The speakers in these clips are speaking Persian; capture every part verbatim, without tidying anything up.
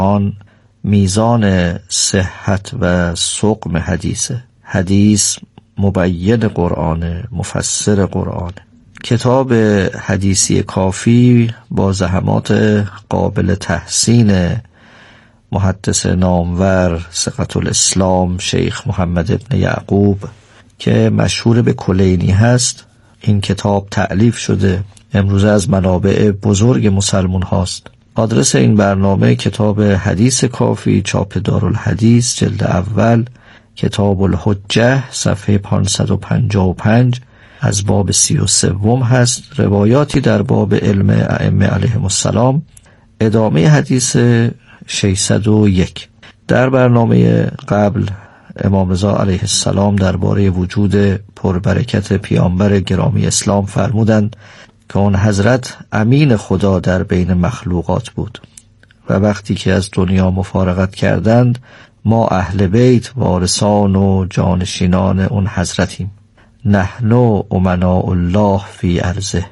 آن میزان صحت و سقم حدیثه. حدیث مبین قرآن، مفسر قرآن. کتاب حدیثی کافی با زحمات قابل تحسین محدث نامور ثقة الاسلام شیخ محمد ابن یعقوب که مشهور به کلینی هست، این کتاب تألیف شده. امروز از منابع بزرگ مسلمون هاست. آدرس این برنامه کتاب حدیث کافی، چاپ دارالحدیث، جلد اول، کتاب الحجه، صفحه پانصد و پنجاه و پنج، از باب سی و سوم هست. روایاتی در باب علم ائمه علیهم السلام، ادامه حدیث ششصد و یک. در برنامه قبل امام رضا علیه السلام درباره وجود پربرکت پیامبر گرامی اسلام فرمودند که اون حضرت امین خدا در بین مخلوقات بود و وقتی که از دنیا مفارقت کردند ما اهل بیت وارثان و جانشینان اون حضرتیم. نحن امناء الله فی ارضه.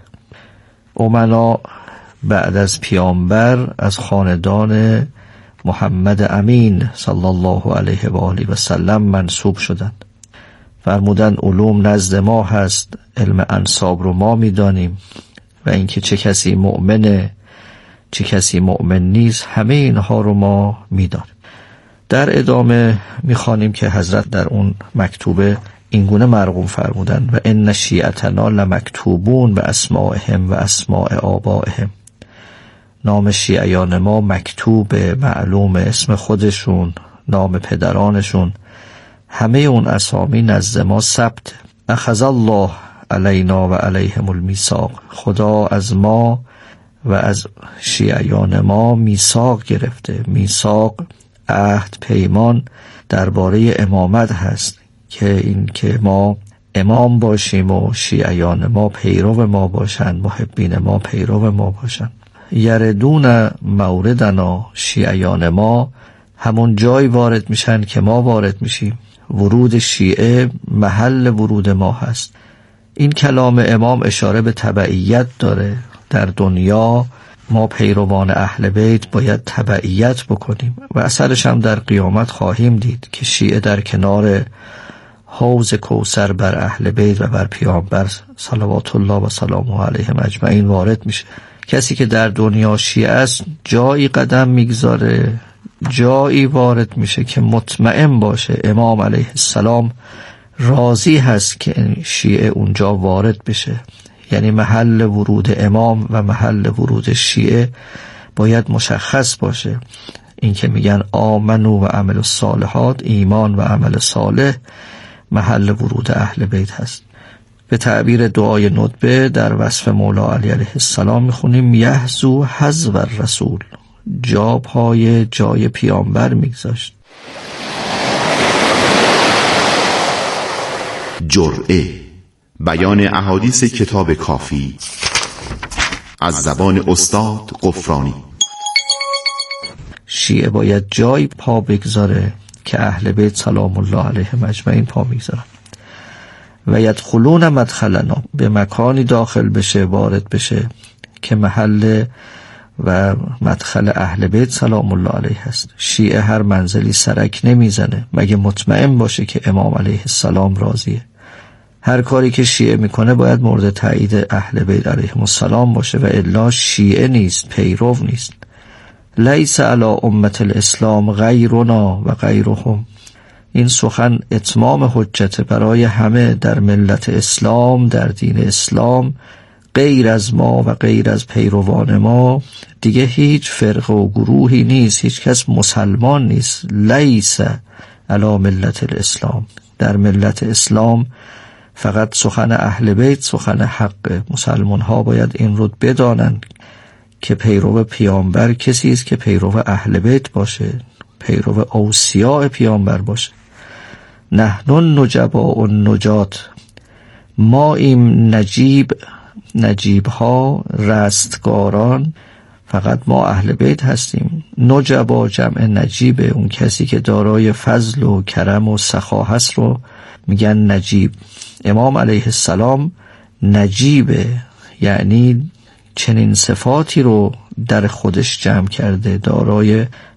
امنا بعد از پیامبر از خاندان محمد امین صلی الله علیه و آله و سلم منسوب شدند. فرمودن علوم نزد ما هست، علم انساب رو ما میدانیم و اینکه چه کسی مؤمنه چه کسی مؤمن نیست همه اینها رو ما میدانیم. در ادامه میخوانیم که حضرت در اون مکتوبه اینگونه مرقوم فرمودن: و ان شیعتنا لمکتوبون به اسمائهم و اسماء آبائهم. نام شیعیان ما مکتوب، معلوم، اسم خودشون، نام پدرانشون، همه اون اسامی نزد ما ثبت. اخذ الله علینا و علیهم المیثاق. خدا از ما و از شیعیان ما میثاق گرفته. میثاق عهد، پیمان درباره امامت هست که این که ما امام باشیم و شیعیان ما پیرو ما باشن، محبین ما پیرو ما باشن. یردون موردنا، شیعیان ما همون جای وارد میشن که ما وارد میشیم. ورود شیعه محل ورود ما هست. این کلام امام اشاره به تبعیت داره. در دنیا ما پیروان اهل بیت باید تبعیت بکنیم و اثرش هم در قیامت خواهیم دید که شیعه در کنار حوض کوثر بر اهل بیت و بر پیامبر صلوات الله و سلامه علیهم اجمعین وارد میشه. کسی که در دنیا شیعه است جایی قدم میگذاره، جایی وارد میشه که مطمئن باشه امام علیه السلام راضی هست که این شیعه اونجا وارد بشه. یعنی محل ورود امام و محل ورود شیعه باید مشخص باشه. این که میگن آمنو و عمل الصالحات، ایمان و عمل صالح محل ورود اهل بیت هست. به تعبیر دعای ندبه در وصف مولا علی علیه السلام میخونیم: یحذو حذو الرسول. جا پای جای پیامبر میگذاشت. جرعه، بیان احادیث کتاب کافی از زبان استاد غفرانی. شیعه باید جای پا بگذاره که اهل بیت سلام الله علیهم اجمعین پا میگذارن. و یدخلون مدخلنا، به مکانی داخل بشه، وارد بشه که محل و مدخل اهل بیت سلام الله علیه هست. شیعه هر منزلی سرک نمیزنه مگه مطمئن باشه که امام علیه السلام راضیه. هر کاری که شیعه میکنه باید مورد تایید اهل بیت علیهم السلام باشه و الا شیعه نیست، پیرو نیست. لیس علی امت الاسلام غیرنا و غیرهم. این سخن اتمام حجت برای همه در ملت اسلام، در دین اسلام. غیر از ما و غیر از پیروان ما دیگه هیچ فرقه و گروهی نیست، هیچ کس مسلمان نیست. لیس علی ملت الاسلام. در ملت اسلام فقط سخن اهل بیت سخن حق. مسلمان ها باید این رو بدانند که پیرو پیامبر کسی است که پیرو اهل بیت باشه، پیرو اوصیاء پیامبر باشه. نحن النجباء النجات. ما این نجیب، نجیب ها، رستگاران، فقط ما اهل بیت هستیم. نجبا جمع نجیبه، اون کسی که دارای فضل و کرم و سخا هست رو میگن نجیب. امام علیه السلام نجیبه، یعنی چنین صفاتی رو در خودش جمع کرده، دارای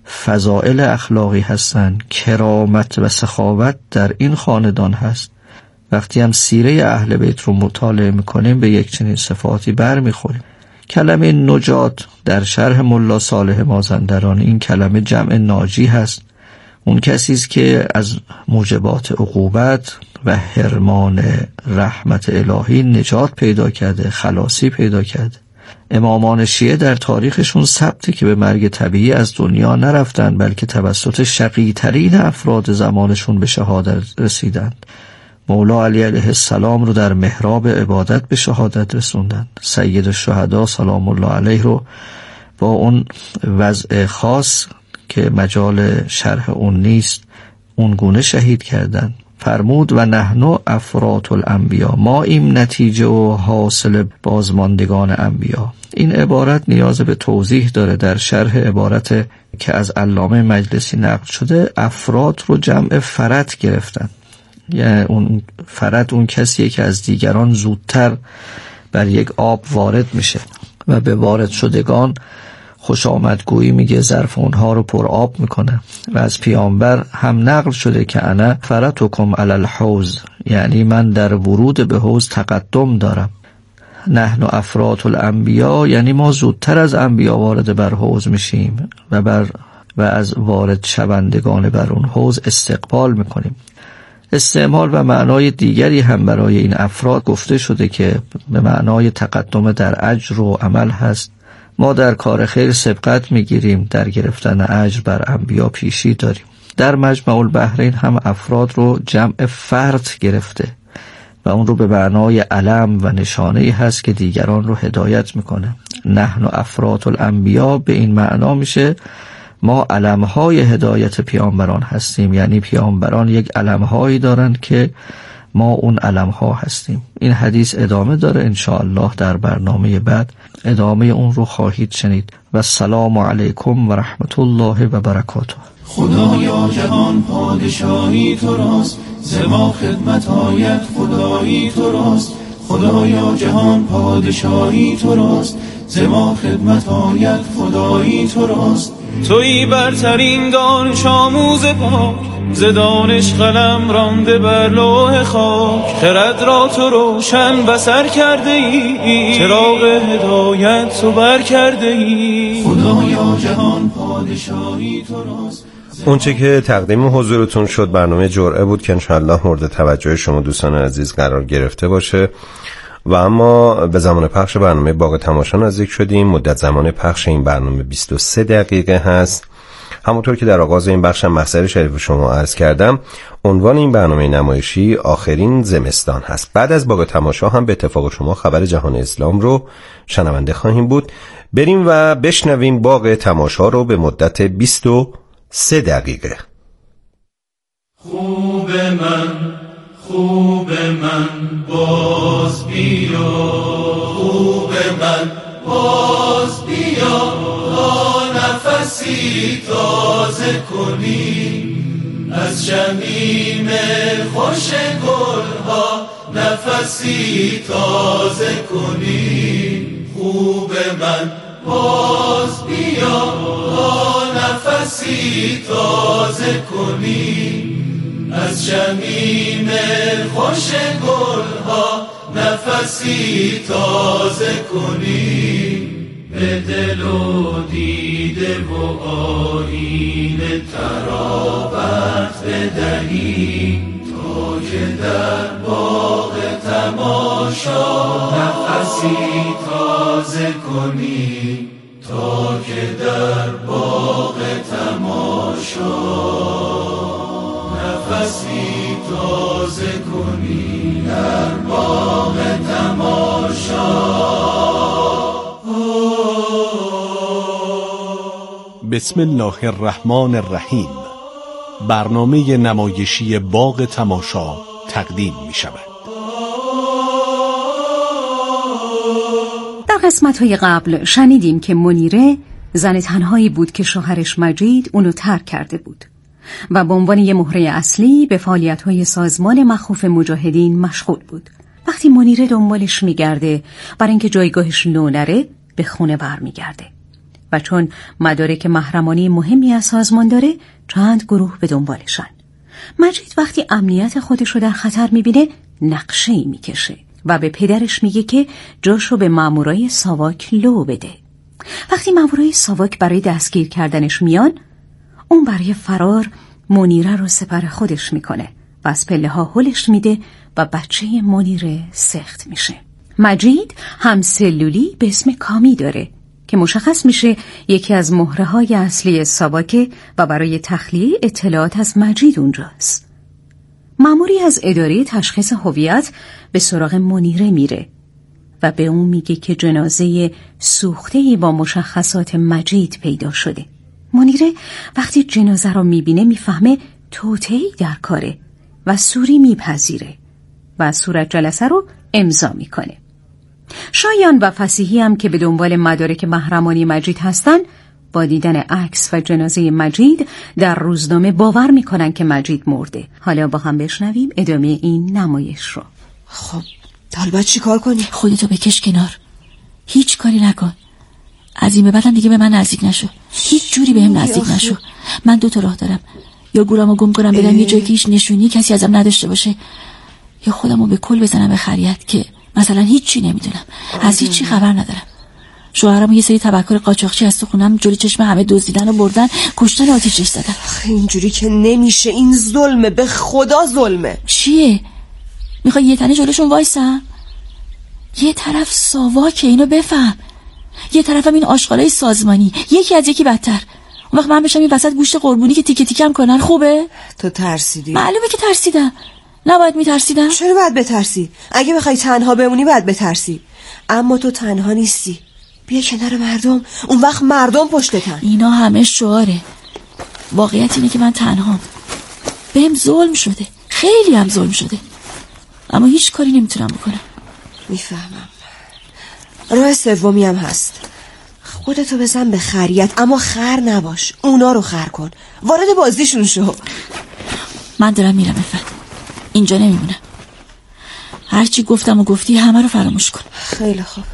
فضائل اخلاقی هستن، کرامت و سخاوت در این خاندان هست. وقتی هم سیره اهل بیت رو مطالعه میکنیم به یک چنین صفاتی بر میخوریم. کلمه نجات در شرح ملا صالح مازندرانی این کلمه جمع ناجی هست. اون کسی است که از موجبات عقوبت و حرمان رحمت الهی نجات پیدا کرده، خلاصی پیدا کرده. امامان شیعه در تاریخشون ثبته که به مرگ طبیعی از دنیا نرفتن، بلکه توسط شقی ترین افراد زمانشون به شهادت رسیدند. مولا علی علیه السلام رو در محراب عبادت به شهادت رسوندند. سید الشهدا سلام الله علیه رو با اون وضع خاص که مجال شرح اون نیست اون گونه شهید کردند. فرمود و نحنو افرات الانبیا، ما این نتیجه و حاصل بازماندگان انبیا. این عبارت نیاز به توضیح داره. در شرح عبارت که از علامه مجلسی نقل شده، افراد رو جمع فرد گرفتن، یعنی اون فرد اون کسیه که از دیگران زودتر بر یک آب وارد میشه و به وارد شدگان خوش آمدگویی میگه، ظرف اونها رو پر آب میکنه. و از پیامبر هم نقل شده که انا فرتکم علی الحوض، یعنی من در ورود به حوض تقدم دارم. نحن افراد الانبیا، یعنی ما زودتر از انبیا وارد بر حوض میشیم و بر و از وارد شوندگان بر اون حوض استقبال میکنیم. استعمال و معنای دیگری هم برای این افراد گفته شده که به معنای تقدم در اجر و عمل هست. ما در کار خیر سبقت میگیریم، در گرفتن اجر بر انبیا پیشی داریم. در مجمع البحرین هم افراد رو جمع فرد گرفته و اون رو به معنای علم و نشانه‌ای هست که دیگران رو هدایت میکنه. نحن افراد الانبیا به این معنا میشه ما علمهای هدایت پیامبران هستیم، یعنی پیامبران یک علمهایی دارند که ما اون علمها هستیم. این حدیث ادامه داره، انشاءالله در برنامه بعد ادامه اون رو خواهید شنید. و السلام علیکم و رحمت الله و برکاته. خدایا جهان پادشاهی تو راست، ز ما خدمت آید خدایی تو راست. خدایا جهان پادشاهی تو راست، ز ما خدمت آید خدایی تو راست. تویی برترین دانش آموز پاک، ز دانش قلم رانده بر لوح خاک. خرد را تو روشن بصر کرده ای، چراغ هدایت تو بر کرده ای. خدایا جهان پادشاهی تو راست. اونچه که تقدیم حضورتون شد برنامه جرعه بود که انشاءالله مورد توجه شما دوستان عزیز قرار گرفته باشه. و اما به زمان پخش برنامه باغ تماشا نزدیک شدیم. مدت زمان پخش این برنامه بیست و سه دقیقه هست. همونطور که در آغاز این بخش مختصر شریف شما عرض کردم، عنوان این برنامه نمایشی آخرین زمستان هست. بعد از باغ تماشا هم به اتفاق شما خبر جهان اسلام رو شنونده خواهیم بود. بریم و بشنویم باغ تماشا رو به مدت بیست و سه دقیقه. خوب من خوب من باز بیا، خوب من باز بیا، تا نفسی تازه کنی از شمیم خوش گلها، نفسی تازه کنی. خوب من باز بیا، تا نفسی تازه کنی از شمیم خوش گلها، نفسی تازه کنی. به دل و دیده و آیین ترابت بدهی، تا که در باغ تماشا نفسی تازه کنی، تا که در باغ تماشا نفسی تازه کنی، در باغ تماشا. بسم الله الرحمن الرحیم. برنامه نمایشی باغ تماشا تقدیم می شود. در قسمت‌های قبل شنیدیم که منیره زن تنهایی بود که شوهرش مجید اونو ترک کرده بود و به عنوان یه مهره اصلی به فعالیت‌های سازمان مخوف مجاهدین مشغول بود. وقتی منیره دنبالش میگرده برای اینکه جایگاهش لو نره، به خونه برمیگرده و چون مدارک محرمانه مهمی از سازمان داره چند گروه به دنبالشن. مجید وقتی امنیت خودش رو در خطر میبینه نقشه‌ای میکشه و به پدرش میگه که جاشو به مامورای ساواک لو بده. وقتی مامورای ساواک برای دستگیر کردنش میان، اون برای فرار منیره رو سپر خودش میکنه و از پله ها هلش میده و بچه منیره سخت میشه. مجید هم سلولی به اسم کامی داره که مشخص میشه یکی از مهره های اصلی ساواکه و برای تخلیه اطلاعات از مجید اونجاست. مأموری از اداره تشخیص هویت به سراغ منیره میره و به اون میگه که جنازه سوخته‌ای با مشخصات مجید پیدا شده. منیره وقتی جنازه رو میبینه میفهمه توطئه‌ای در کاره و سوری میپذیره و صورت جلسه رو امضا میکنه. شایان و فصیحی هم که به دنبال مدارک محرمانی مجید هستن، با دیدن عکس و جنازه مجید در روزنامه باور میکنن که مجید مرده. حالا با هم بشنویم ادامه این نمایش رو. خب حالا باید چی کار کنی؟ خودتو بکش کنار، هیچ کاری نکن. از این به بعدم دیگه به من نزدیک نشو، هیچ جوری بهم نزدیک نشو. من دو تا راه دارم، یا گورمو گم کنم برم یه جایی که هیچ نشونی کسی ازم نداشته باشه، یا خودمو به کل بزنم به خریت که مثلا هیچی نمیدونم، از هیچی خبر ندارم. شوهرم یه سری تبهکار قاچاقچی از تو خونم جلوی چشم همه دزدیدن و بردن، کشتن و آتیشش زدن. اینجوری که نمیشه، این ظلمه، به خدا ظلمه. چیه؟ میخوای یه تنه جلوشون وایسم؟ یه طرف ساواکه، اینو بفهم. یه طرفم این آشغالای سازمانی، یکی از یکی بدتر. اون وقت من بشم این وسط گوشت قربونی که تیکه تیکم کنن خوبه؟ تو ترسیدی؟ معلومه که ترسیدم. نباید میترسیدم؟ چرا باید بترسی؟ اگه بخوای تنها بمونی باید بترسی، اما تو تنها نیستی. بیا کنار مردم، اون وقت مردم پشتتن. اینا همه شعاره. واقعیت اینه که من تنهام. بهم ظلم شده، خیلی هم ظلم شده، اما هیچ کاری نمیتونم بکنم. میفهمم. راه سومی هم هست. خودتو بزن به خریت، اما خر نباش، اونا رو خر کن، وارد بازیشون شو. من دارم میرم افت، اینجا نمیمونم. هرچی گفتم و گفتی همه رو فراموش کن. خیلی خوب.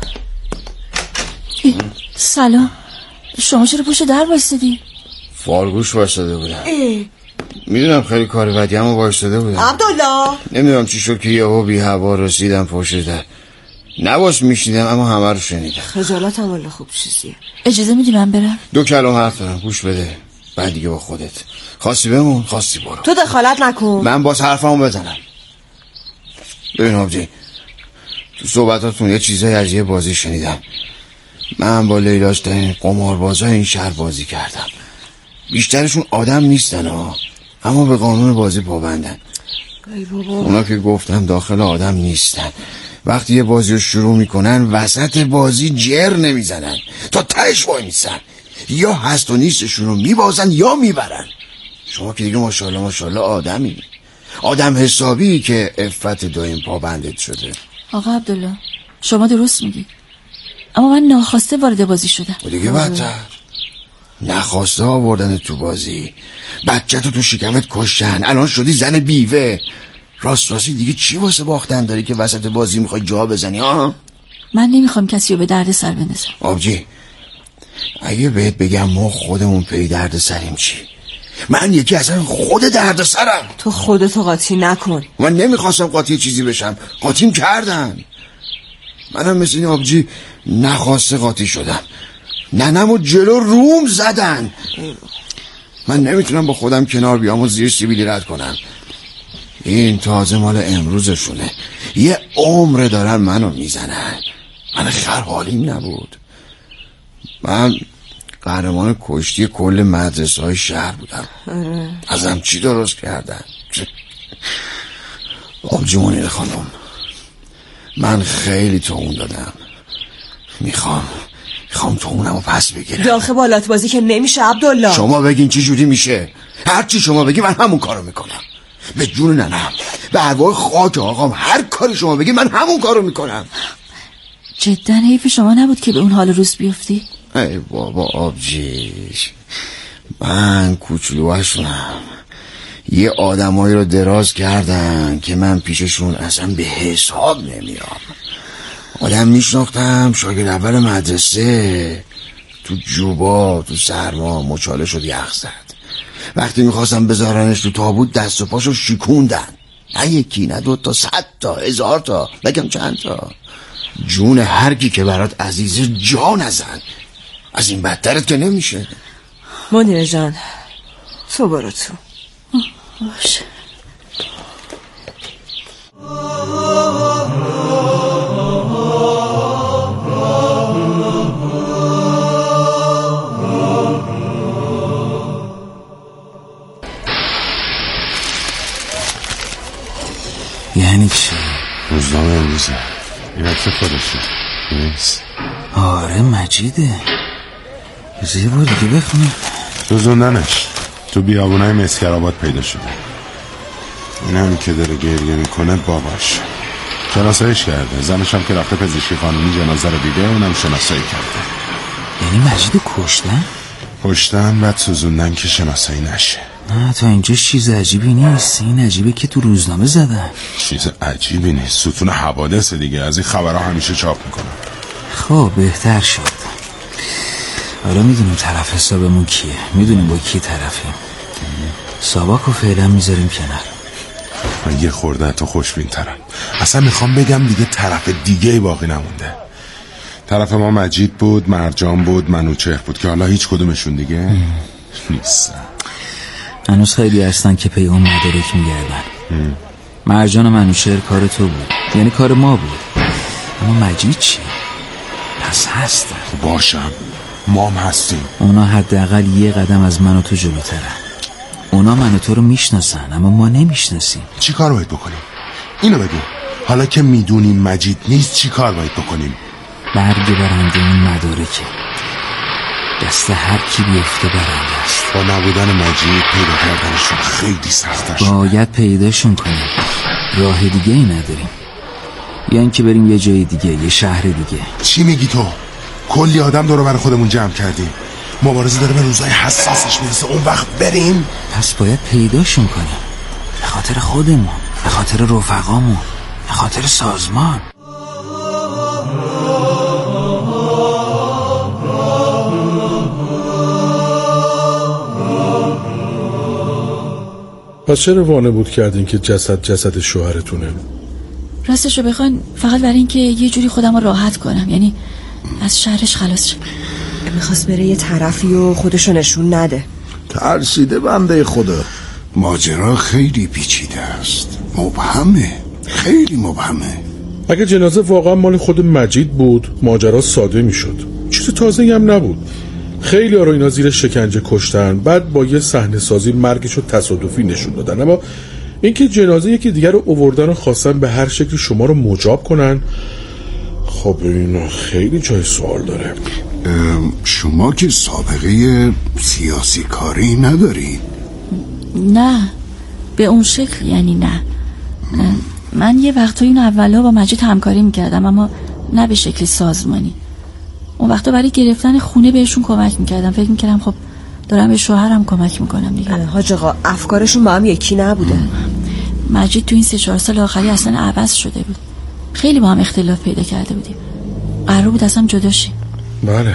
سلام، شما چرا پشت در وایسادی؟ فالگوش وایساده بودم. میدونم خیلی کار بدی، اما وایساده بودم. عبدالله، نمیدونم چی شد که یهو بی هوا رسیدم پشت در. نباش میشنیدم اما همه رو شنیدم. خجالتم والا خوب چیزیه. اجازه میدی من برم؟ دو کلام حرف دارم، گوش بده، بعد دیگه با خودت. خواستی بمون، خواستی برو. تو دخالت نکن. من باز حرفمو بزنم. ببین آبجی، تو صحبتاتون یه چیزایی از یه بازی شنیدم. من با لیلاش در این قماربازای این شهر بازی کردم. بیشترشون آدم نیستن ها، اما به قانون بازی پابندن. ای بابا، اونا که گفتم داخل آدم نیستن. وقتی یه بازی رو شروع میکنن وسط بازی جر نمیزنن، تا تهش وای میسن، یا هست و نیستشون رو میبازن یا میبرن. شما که دیگه ماشاءالله ماشاءالله آدمی، آدم حسابی که عفت دایم پابندت شده. آقا عبدالله شما درست میگی، اما من ناخواسته وارد بازی شدم. و دیگه بدتر، نخواسته آوردن تو بازی، بچه تو تو شکمت کشتن، الان شدی زن بیوه. راست راستی دیگه چی واسه باختن داری که وسط بازی میخوای جا بزنی ها؟ من نمیخوام کسی رو به درد سر بندازم. آبجی، اگه بهت بگم ما خودمون پی درد سریم چی؟ من یکی اصلا خود درد سرم. تو خودتو قاطی نکن. من نمیخواستم قاطی چیزی بشم، قاطیم کردن. منم مثل این آبجی نخواسته قاطی شدم. ننمو جلو روم زدن. من نمیتونم با خودم کنار بیام و زیر سیبیلی رد کنم. این تازه مال امروزشونه، یه عمر دارن منو میزنن. من خر حالیم نبود. من قهرمان کشتی کل مدرسه های شهر بودم. ازم چی درست کردن؟ آبجی منیر خانم، من خیلی توون دادم. میخوام میخوام توونمو پس بگیرم. داخل بالات بازی که نمیشه عبدالله. شما بگین چی جوری میشه؟ هر چی شما بگی من همون کارو میکنم. به جون ننم، به ارواح خاک آقام، هر کاری شما بگی من همون کارو میکنم. جدا حیف شما نبود که به اون حال روز بیفتی. ای بابا آبجیش، من کوچولوهاشونم. یه آدمایی رو دراز کردن که من پیششون اصلا به حساب نمیام. آدم میشناختم، شاگرد اول مدرسه، تو جوبا تو سرما مچاله شد یخ زد. وقتی میخواستم بذارنش تو تابوت دست و پاشو شکوندن، نه یکی نه دو تا، صد تا، هزار تا، بگم چند تا. جون هر کی که برات عزیزه جا نزن. از این بدترت که نمیشه. منیره جان تو برو تو. باشه. یعنی چی؟ روزنامه امروزه. این عکس خودشه نیست؟ آره مجیده. یه بار دیگه بخونم. روزوندنش تو بیابونای مسکرآباد پیدا شده. این همین که داره گریه میکنه باباش شناساییش کرده. زنش هم که رفته پزشکی قانونی جنازه رو دیده، اونم شناسایی کرده. یعنی مجیدو کشتن؟ کشتن بعد سوزوندن که شناسایی نشه. نه تا اینجا چیز عجیبی نیست. این عجیبه که تو روزنامه زدن. چیز عجیبی نیست، ستون حوادث دیگه. از این خبرها همیشه چاپ میکنن. خب بهتر شد. حالا میدونیم طرف حسابمون کیه، میدونیم با کی طرفیم. ساواکو فعلا میذاریم کنار. من یه خورده تو خوشبین ترم. اصلا میخوام بگم دیگه طرف دیگه باقی نمونده. طرف ما مجید بود، مرجان بود، منوچهر بود که حالا هیچ کدومشون دیگه نیستن. هنوز خیلی هستن که پی اون مدارک میگردن. مرجان و منوچهر کار تو بود، یعنی کار ما بود. اما مجید چی؟ پس هستن. باشم ما هم هستیم. اونا حداقل یه قدم از من و تو جلوترن. اونا من و تو رو میشناسن اما ما نمیشناسیم. چی کار باید بکنیم؟ اینو بگو. حالا که میدونیم مجید نیست چی کار باید بکنیم؟ برگ برنده اون مدارکه. دست هر کی بیفته برنده است. با نبودن مجید پیدا کردنشون خیلی سخته شده. باید پیداشون کنیم. راه دیگه ای نداریم. یا اینکه بریم یه جای دیگه، یه شهر دیگه. چی میگی تو؟ کلی آدم دور بر خودمون جمع کردیم. مبارزه داره به روزای حساسش میرسه. اون وقت بریم. پس باید پیداشون کنیم. به خاطر خودمون، به خاطر رفقامون، به خاطر سازمان. پس چرا وانمود کردین که جسد جسد شوهرتونه؟ راستشو بخواین فقط برای این که یه جوری خودم رو راحت کنم، یعنی از شهرش خلاص شم. میخواست بره یه طرفی و خودشو نشون نده. ترسیده بنده خدا. ماجرا خیلی پیچیده است، مبهمه، خیلی مبهمه. اگه جنازه واقعا مال خود مجید بود ماجرا ساده میشد، چیز تازه‌ای هم نبود. خیلی ها رو اینا زیر شکنجه کشتن، بعد با یه صحنه سازی مرگشو تصادفی نشون دادن. اما اینکه جنازه یکی دیگر رو آوردن و خواستن به هر شکلی شما رو مجاب کنن، خب این خیلی جای سوال داره. شما که سابقه سیاسی کاری نداری؟ نه به اون شکل، یعنی نه. من یه وقتا این اولا با مجید همکاری میکردم اما نه به شکل سازمانی. اون وقتا برای گرفتن خونه بهشون کمک میکردم. فکر میکردم خب دارم به شوهرم کمک میکنم دیگه. حاج آقا افکارشون با هم یکی نبوده. مجید تو این سه چهار سال آخری اصلا عوض شده بود. خیلی با هم اختلاف پیدا کرده بودیم. قرار بود اصلا جدا شیم. بله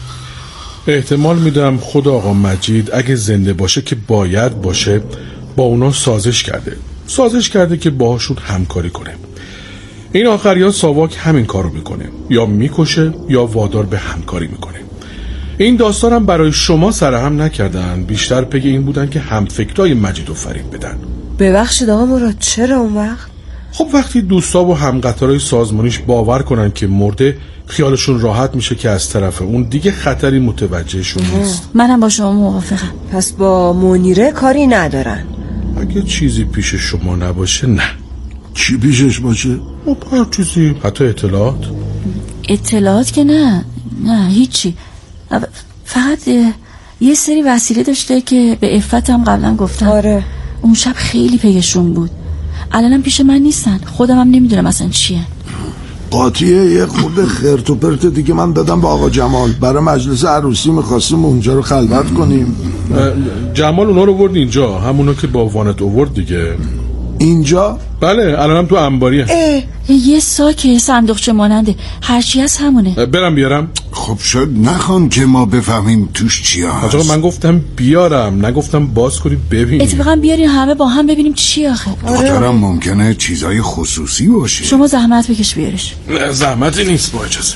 احتمال میدم خود آقا مجید اگه زنده باشه که باید باشه با اونا سازش کرده سازش کرده که باهاشون همکاری کنه. این آخری ها ساواک همین کارو میکنه، یا میکشه یا وادار به همکاری میکنه. این داستان هم برای شما سرهم نکردن، بیشتر پی این بودن که همفکرای مجید رو فریب بدن. ببخشید آقا مراد، چرا اون وقت؟ خب وقتی دوستا و همقطارای سازمانیش باور کنن که مرده، خیالشون راحت میشه که از طرف اون دیگه خطری متوجهشون نیست. منم با شما موافقم. پس با منیره کاری ندارن؟ اگه چیزی پیش شما نباشه نه. چی پیشش باشه؟ خب هر چیزی، حتی اطلاعات. اطلاعات که نه نه هیچی. فقط یه سری وسیله داشته که به عفت هم قبلا گفتم. آره اون شب خیلی پیشون بود. الانم پیش من نیستن، خودم هم نمیدونم اصلا چیه. قاطیه یه خورده خرت و پرت دیگه من دادم به آقا جمال. برای مجلس عروسی می‌خواستیم اونجا رو خلوت کنیم. جمال اونا رو ورد اینجا، همونو که با وانت آورد دیگه. اینجا؟ بله الانم تو انباریه. یه ساکه صندوقچه ماننده، هرچی هست همونه. برم بیارم؟ خب شد نخوان که ما بفهمیم توش چی هست. آقا من گفتم بیارم، نگفتم باز کنید ببینیم. اتفاقا بیارین همه با هم ببینیم چی آخه. دخترم ممکنه چیزای خصوصی باشه. شما زحمت بکش بیارش. نه زحمتی نیست با اجازه.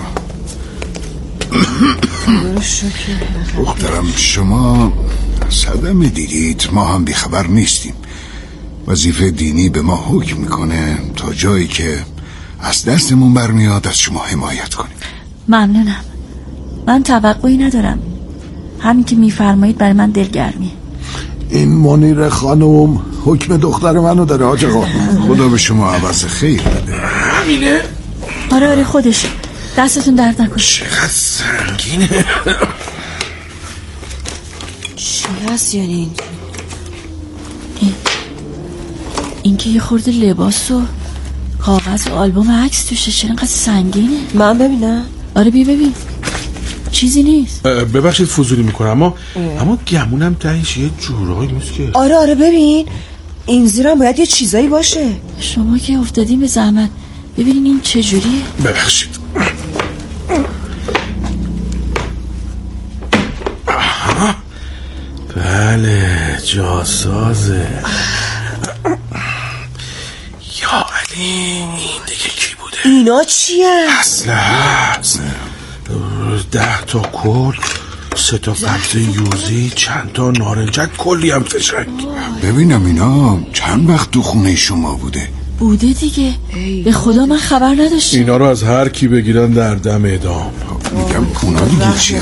دخترم شما صدمه دیدید، ما هم بیخبر نیستیم. وظیفه دینی به ما حکم میکنه تا جایی که از دستمون برمیاد از شما حمایت کنیم. ممنونم. من توقعی ندارم، همین که میفرمایید برای من دلگرمیه. این منیر خانم حکم دختر منو داره حاج آقا. خدا به شما عوض خیر بده. همینه؟ آره آره خودش. دستتون درد نکنه. چقدر سنگینه. چی هست یعنی این؟ این این که یه خورده لباس و کاغذ و آلبوم عکس توشه، چرا اینقدر سنگینه؟ من ببینم. آره بیا ببین، چیزی نیست. ببخشید فضولی میکنم اما اما گمونم تهش یه جورایی نیست که. آره آره ببین این زیرم باید یه چیزایی باشه. شما که افتادین به زحمت ببینین این چجوریه. ببخشید. آها. بله جاسازه. یا علی این دیگه کی بوده؟ اینا چیه؟ اصله هست ده تا کل، سه تا قبضه یوزی، چند تا نارنجک، کلی هم فشنگ. ببینم اینا چند وقت تو خونه شما بوده؟ بوده دیگه، به خدا من خبر نداشتم. اینا رو از هر کی بگیرن در دم اعدام. میگم اونا دیگه چیه؟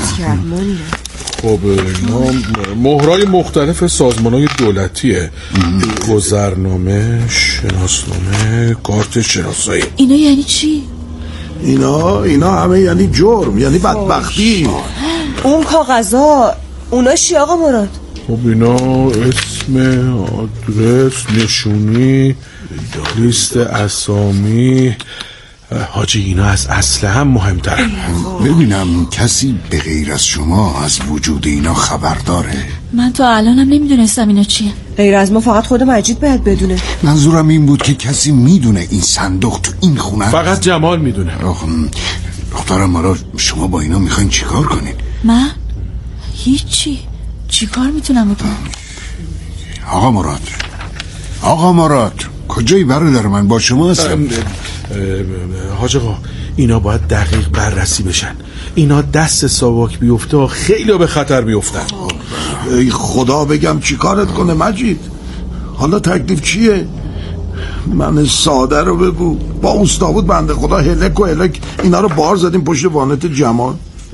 خب اینا مهرای مختلف سازمان‌های دولتیه. گذرنامه، شناسنامه، کارت شناسایی. اینا یعنی چی؟ اینا اینا همه یعنی جرم، یعنی بدبختی. اون کاغذا اونا چی آقا مراد؟ خب اینا اسم، آدرس، نشونی، لیست اسامی. حاجی اینا از اصل هم مهمتره. ببینم کسی به غیر از شما از وجود اینا خبر داره؟ من تا الانم نمیدونستم اینا چیه. غیر از ما فقط خود مجید باید بدونه. منظورم این بود که کسی میدونه این صندوق تو این خونه؟ فقط جمال میدونه. دخترم مراد شما با اینا میخواین چیکار کنین؟ من؟ هیچی. چیکار میتونم بکنم؟ آقا مراد آقا مراد کجایی برادر من؟ با شما هستم. حاج آقا اینا باید دقیق بررسی بشن. اینا دست ساواک بیفته خیلی به خطر بیفتن. ای خدا بگم چی کارت کنه مجید؟ حالا تکلیف چیه؟ من ساده رو بگو. با اوستا بنده خدا هلک و هلک اینا رو بار زدیم پشت وانت جمال.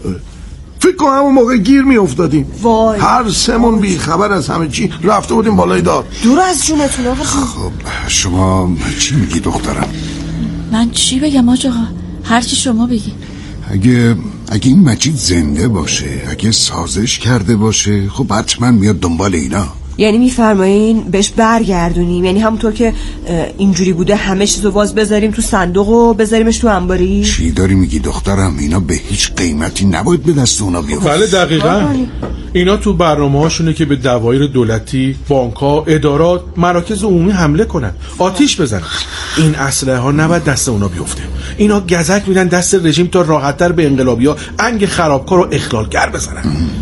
فکر کنم اون موقع گیر می افتادیم. وای. هر سمون بی خبر از همه چی رفته بودیم بالای دار. دور از جونتون آقا. خب شما چی میگی دخترم؟ من چی بگم آج آقا؟ هر چی شما بگی. اگه اگه این مجید زنده باشه، اگه سازش کرده باشه، خب حتما میاد دنبال اینا. یعنی میفرمایین بهش برگردونیم؟ یعنی همونطور که اینجوری بوده همه چیزو باز بذاریم تو صندوق و بذاریمش تو انباری؟ چی داری میگی دخترم؟ اینا به هیچ قیمتی نباید به دست اونا بیفته. بله دقیقاً. اینا تو برنامه هاشونه که به دوایر دولتی، بانک‌ها، ادارات، مراکز عمومی حمله کنن، آتیش بزنن. این اسلحه ها نباید دست اونا بیفته. اینا گزک میدن دست رژیم تا راحت‌تر به انقلابی‌ها انگ خرابکار و اخلالگر بزنن.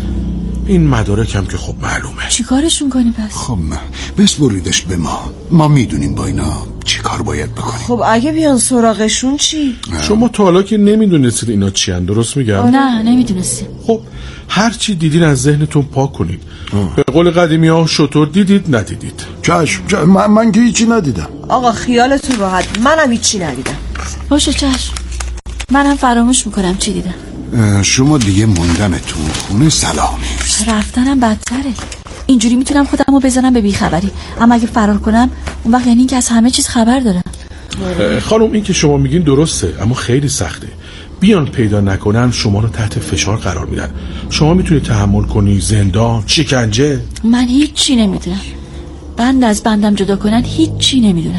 این مدارک هم که خب معلومه. چی کارشون کنی پس؟ خب بسپریدش به ما. ما میدونیم با اینا چی کار باید بکنیم. خب اگه بیان سراغشون چی؟ شما تا حالا که نمیدونستید اینا چی هن، درست میگم؟ نه نمیدونستیم. خب هر چی دیدین از ذهنتون پاک کنید. به قول قدیمی ها شطور دیدید ندیدید. چشم من, من که هیچی ندیدم. آقا خیالتون راحت، منم هیچی ندیدم. باشه چشم، منم فراموش میکنم چی دیدم. شما دیگه موندنتون خونه سلام نیست. رفتنم بدتره. اینجوری میتونم خودم رو بزنم به بیخبری، اما اگه فرار کنم اون وقت یعنی این که از همه چیز خبر دارم. خانم این که شما میگین درسته، اما خیلی سخته. بیان پیدا نکنن شما رو تحت فشار قرار میدن. شما میتونی تحمل کنی زندان، شکنجه؟ من هیچی نمیدونم. بند از بندم جدا کنن هیچی نمیدونم.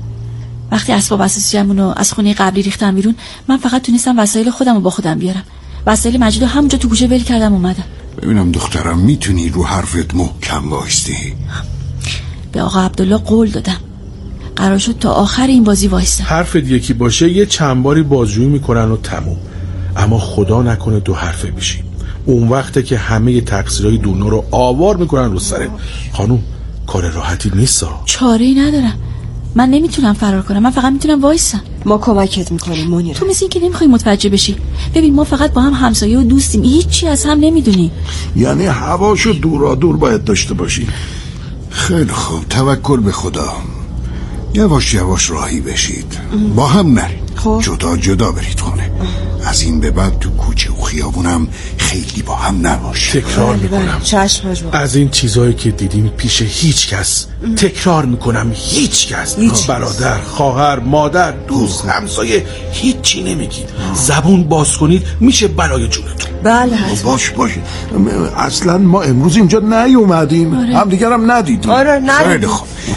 وقتی اسباب اساسیمون رو از خونه قبلی ریختم بیرون، من فقط تونستم وسایل خودم رو با خودم بیارم. وسایل مجید رو همونجا تو گوشه ول کردم اومدم. ببینم دخترم میتونی رو حرفت محکم وایستی؟ به آقا عبدالله قول دادم قرار شد تا آخر این بازی وایسم. حرف یکی باشه یه چند باری بازجویی میکنن و تموم. اما خدا نکنه دو حرفه بشی. اون وقته که همه تقصیرهای دونو رو آوار میکنن رو سرت. خانوم کار راحتی نیستا. چاره‌ای ندارم. من نمیتونم فرار کنم. من فقط میتونم وایسم. ما کمکت میکنیم منیره. تو مثل این که نمیخوای متوجه بشی. ببین ما فقط با هم همسایه و دوستیم. هیچی از هم نمیدونی. یعنی هواشو دورا دور باید داشته باشی. خیلی خوب، توکل به خدا. یواش یواش راهی بشید. با هم نرید. خب جدا جدا برید خونه. از این به بعد تو کوچه و خیابونم خیلی با هم نباش. تکرار میکنم از این چیزایی که دیدیم پیش هیچ کس تکرار میکنم هیچ کس هیچ برادر، خواهر، مادر، دوست، همسایه هیچی نمیگید. زبون باز کنید میشه برای جونتون. بله حتما. باش باش. اصلا ما امروز اینجا نیومدیم. آره. هم دیگرم ندیدیم. آره ندیدیم.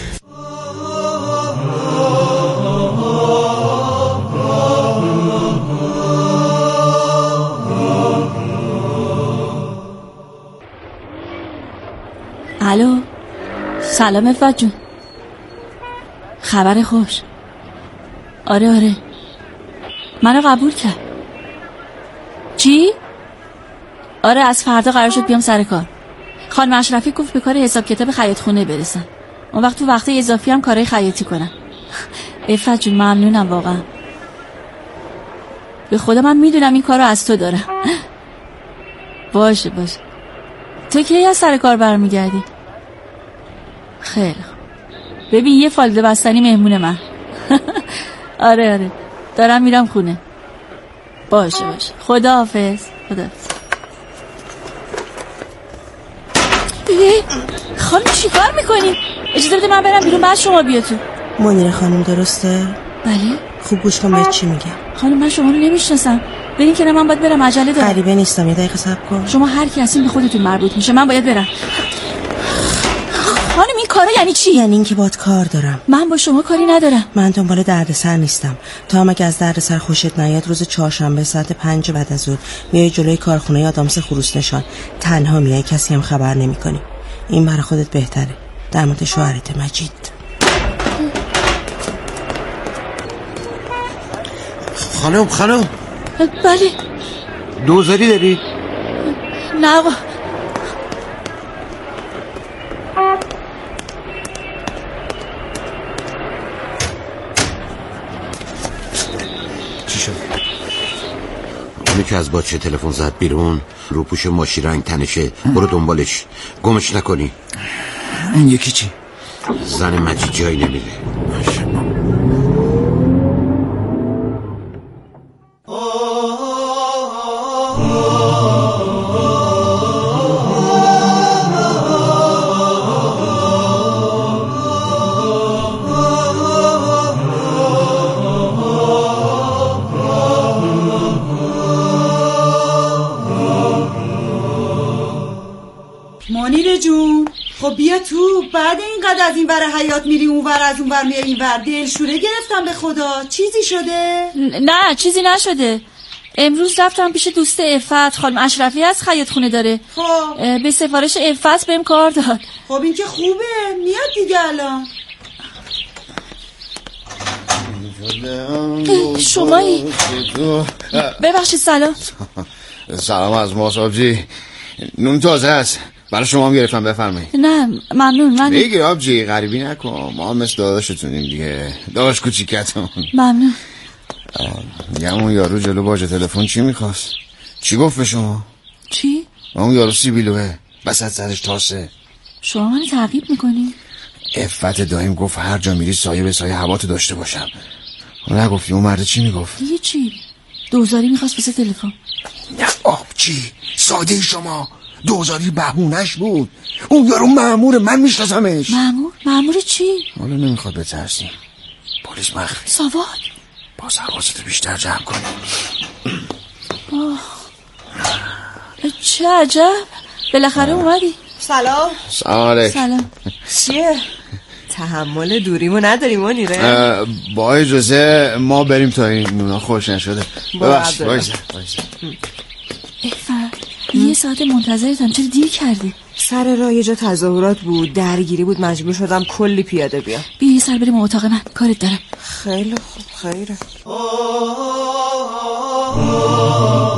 الو، سلام افت جون. خبر خوش. آره آره منو قبول کرد. چی؟ آره از فردا قرار شد بیام سر کار. خانم اشرفی گفت به کار حساب کتاب خیاط خونه برسن. اون وقت تو وقت اضافی هم کارهای خیاطی کنم. افت جون ممنونم واقعا. به خدا من میدونم این کارو از تو دارم. باشه باشه. تو کی از سر کار برمیگردی؟ خیلی خوب. ببین یه فالده بستنی مهمون من. آره آره دارم میرم خونه. باشه باشه خداحافظ. خداحافظ. خانم چی کار میکنی؟ اجازه بده من برم بیرون بعد شما بیا تو. منیره خانم درسته؟ بله. خوب گوش کن بهت چی میگم. خانم من شما رو نمیشناسم. برین که من باید برم عجله دارم. غریبه نیستم یه دقیقه صبر کن. شما هر کی هستین به خودتون مربوط میشه. من باید برم. خانم این کارا یعنی چی؟ یعنی اینکه باید کار دارم. من با شما کاری ندارم. من دنبال دردسر نیستم. تا هم اگه از دردسر خوشت نیاد روز چهارشنبه ساعت پنج بعد از ظهر میای جلوی کارخونه آدامس خروس نشان. تنها میای کسی هم خبر نمیکنی. این برای خودت بهتره. در مورد شوهرت مجید. خانم خانم بله. دوزاری داری؟ نه آقا. چی شد؟ اونی که از باچه تلفن زد بیرون روپوش ماشی رنگ تنشه. برو دنبالش گمش نکنی. این یکی چی؟ زن مجید جایی نمیره. منیره جون خب بیا تو. بعد اینقدر از این ور حیات میری اون ور از اون ور میای این ور. دلشوره گرفتم به خدا. چیزی شده؟ نه چیزی نشده. امروز رفتم پیش دوست افت. خانم اشرفی از خیاط خونه داره. خب به سفارش افت بهم کار داد. خب این که خوبه. میاد دیگه الان. شمایی؟ ببخشید سلام. سلام از ماسابجی. نون تازه است برای شما هم گرفتم بفرمایید. نه ممنون. من بگیر آبجی غریبی نکن. ما هم مثل داداشتونیم دیگه. داداش کوچیکتون. ممنون. میگم اون یارو جلو باجه تلفن چی میخواست؟ چی گفت به شما؟ چی؟ اون یارو سیبیلوه وسط سرش تاسه. شما من تعقیب میکنی؟ افت دایم گفت هر جا میری سایه به سایه هواتو داشته باشم. نگفتی اون مرد چی میگفت؟ دیگه چی؟ دوزاری میخواست بسه تلفن. نه آبجی ساده شما. دوزاری بهونش بود. اون یارو مأمور من میشناسمش. مأمور؟ مأمور چی؟ حالا نمیخواد بترسی. پلیس مخفی. سواد باز حواستو بیشتر جمع کنی. چه عجب. بالاخره اومدی. سلام. سلام علیک. سلام. چیه؟ تحمل دوریمو نداری منیره؟ با اجازه ما بریم تا این نونا خوش نشده. ببخش بایزه بایزه. یه ساعت منتظرتم، چرا دیر کردی؟ سر راه یه جا تظاهرات بود، درگیری بود، مجبور شدم کلی پیاده بیام. بیا یه سر بریم اتاق من، کارت دارم. خیلی خوب، خیره.